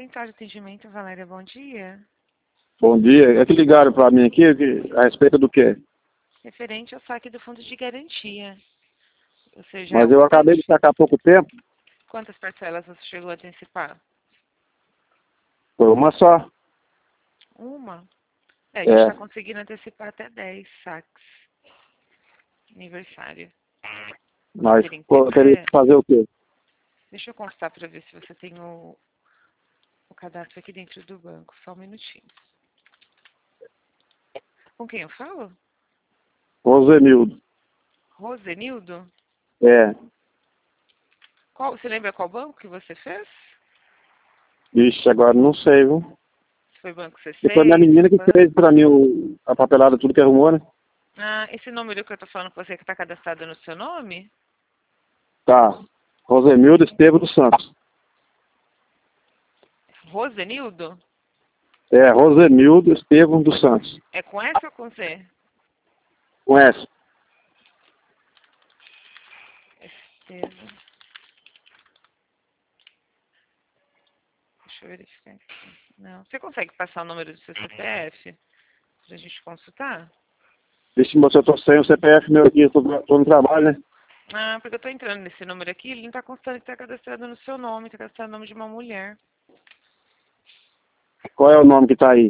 Central de Atendimento, Valéria, bom dia. Bom dia. É que ligaram para mim aqui a respeito do quê? Referente ao saque do fundo de garantia. Ou seja, Mas eu acabei de sacar há pouco tempo. quantas parcelas você chegou a antecipar? Foi uma só. Uma? A gente É. está conseguindo antecipar até 10 saques. Aniversário. Mas Ter eu teria que fazer o quê? Deixa eu constar para ver se você tem o cadastro aqui dentro do banco. Só um minutinho. Com quem eu falo? Rosenildo. Rosenildo? É. Você lembra qual banco que você fez? Ixi, agora não sei, viu? Se foi Banco E foi minha C6? menina que fez para mim a papelada, tudo que arrumou, né? Ah, esse número que eu tô falando com você que está cadastrado no seu nome? Tá. Rosenildo Estevam dos Santos. Rosenildo? É, Rosenildo Estevam dos Santos. É com S ou com Z? Com S. Estevam. Deixa eu verificar aqui. Não. Você consegue passar o número do seu CPF pra gente consultar? Vixe, moço, eu tô sem o CPF meu aqui, tô no trabalho, né? Ah, porque eu tô entrando nesse número aqui, ele não tá constando que tá cadastrado no seu nome, tá cadastrado no nome de uma mulher. Qual é o nome que tá aí?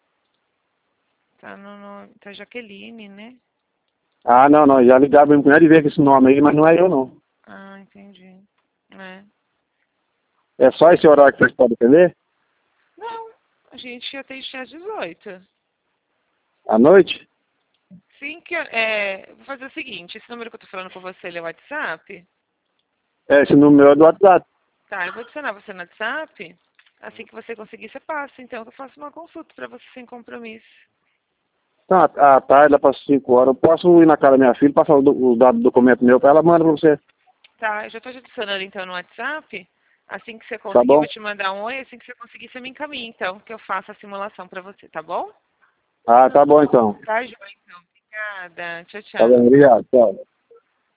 Tá tá Jaqueline, né? Ah, não. Já ligaram pra minha mulher de ver com esse nome aí, mas não é eu, não. Ah, entendi. É. É só esse horário que vocês podem atender? Não, a gente atende às 18. À noite? Sim, vou fazer o seguinte, esse número que eu tô falando com você, ele é WhatsApp? É, esse número é do WhatsApp. Tá, eu vou adicionar você no WhatsApp. Assim que você conseguir, você passa. Então, eu faço uma consulta pra você sem compromisso. Então, à tarde, lá para 5 horas, eu posso ir na casa da minha filha, passar os dados do documento meu para ela, manda para você. Tá, eu já tô te adicionando então no WhatsApp. Assim que você Tá conseguir, eu bom? vou te mandar um oi. Assim que você conseguir, você me encaminha, então, que eu faço a simulação pra você, tá bom? Ah, tá bom então. Tá, joia, então. Obrigada. Tchau, Tá tchau. bom, obrigado. Tchau.